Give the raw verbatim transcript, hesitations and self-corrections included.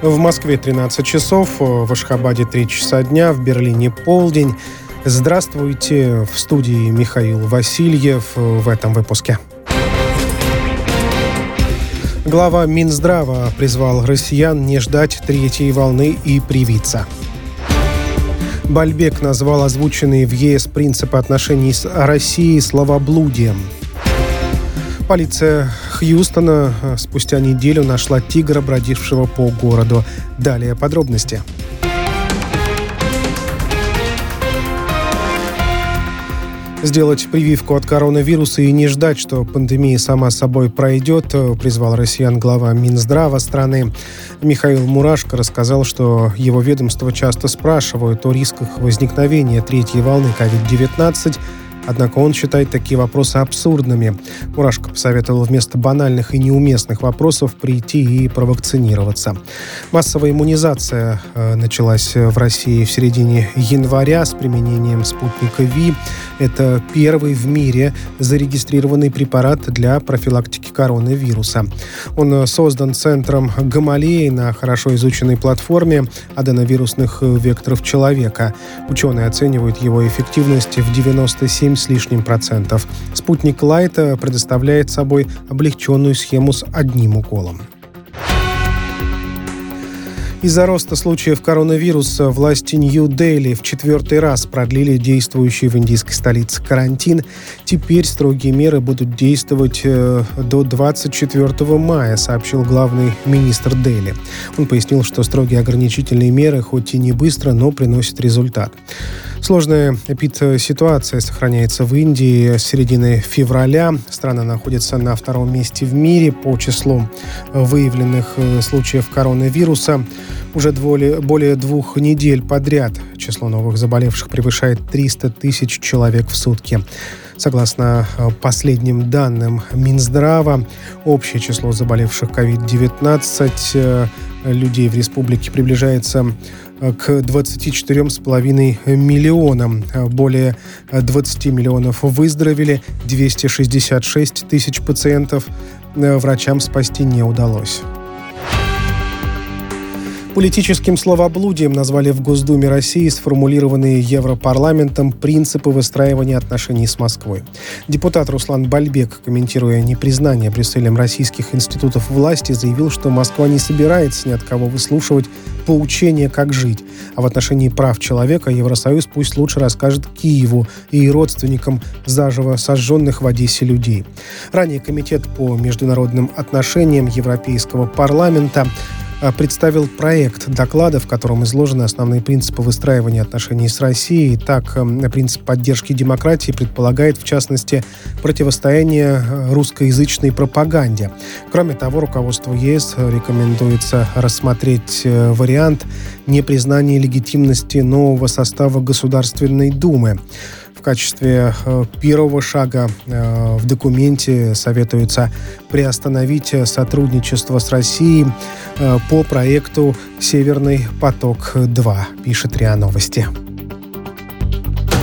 В Москве тринадцать часов, в Ашхабаде три часа дня, в Берлине полдень. Здравствуйте, в студии Михаил Васильев в этом выпуске. Глава Минздрава призвал россиян не ждать третьей волны и привиться. Бальбек назвал озвученные в ЕС принципы отношений с Россией словоблудием. Полиция Хьюстона спустя неделю нашла тигра, бродившего по городу. Далее подробности. Сделать прививку от коронавируса и не ждать, что пандемия сама собой пройдет, призвал россиян глава Минздрава страны. Михаил Мурашко рассказал, что его ведомство часто спрашивают о рисках возникновения третьей волны ковид девятнадцать, однако он считает такие вопросы абсурдными. Мурашко посоветовал вместо банальных и неуместных вопросов прийти и провакцинироваться. Массовая иммунизация э, началась в России в середине января с применением спутника Ви. Это первый в мире зарегистрированный препарат для профилактики коронавируса. Он создан центром Гамалеи на хорошо изученной платформе аденовирусных векторов человека. Ученые оценивают его эффективность в девяносто семь с лишним процентов. Спутник Лайт предоставляет собой облегченную схему с одним уколом. Из-за роста случаев коронавируса власти Нью-Дели в четвертый раз продлили действующий в индийской столице карантин. Теперь строгие меры будут действовать э, до двадцать четвёртого мая, сообщил главный министр Дели. Он пояснил, что строгие ограничительные меры хоть и не быстро, но приносят результат. Сложная эпид-ситуация сохраняется в Индии с середины февраля. Страна находится на втором месте в мире по числу выявленных случаев коронавируса. Уже более, более двух недель подряд число новых заболевших превышает триста тысяч человек в сутки. Согласно последним данным Минздрава, общее число заболевших ковид девятнадцать людей в республике приближается к двадцати четырем с половиной миллионам. Более двадцати миллионов выздоровели, двести шестьдесят шесть тысяч пациентов врачам спасти не удалось. Политическим словоблудием назвали в Госдуме России сформулированные Европарламентом принципы выстраивания отношений с Москвой. Депутат Руслан Бальбек, комментируя непризнание Брюсселем российских институтов власти, заявил, что Москва не собирается ни от кого выслушивать поучения, как жить. А в отношении прав человека Евросоюз пусть лучше расскажет Киеву и родственникам заживо сожженных в Одессе людей. Ранее Комитет по международным отношениям Европейского парламента представил проект доклада, в котором изложены основные принципы выстраивания отношений с Россией. Так, принцип поддержки демократии предполагает, в частности, противостояние русскоязычной пропаганде. Кроме того, руководству ЕС рекомендуется рассмотреть вариант непризнания легитимности нового состава Государственной Думы. В качестве первого шага в документе советуется приостановить сотрудничество с Россией по проекту «Северный поток-два», пишет РИА Новости.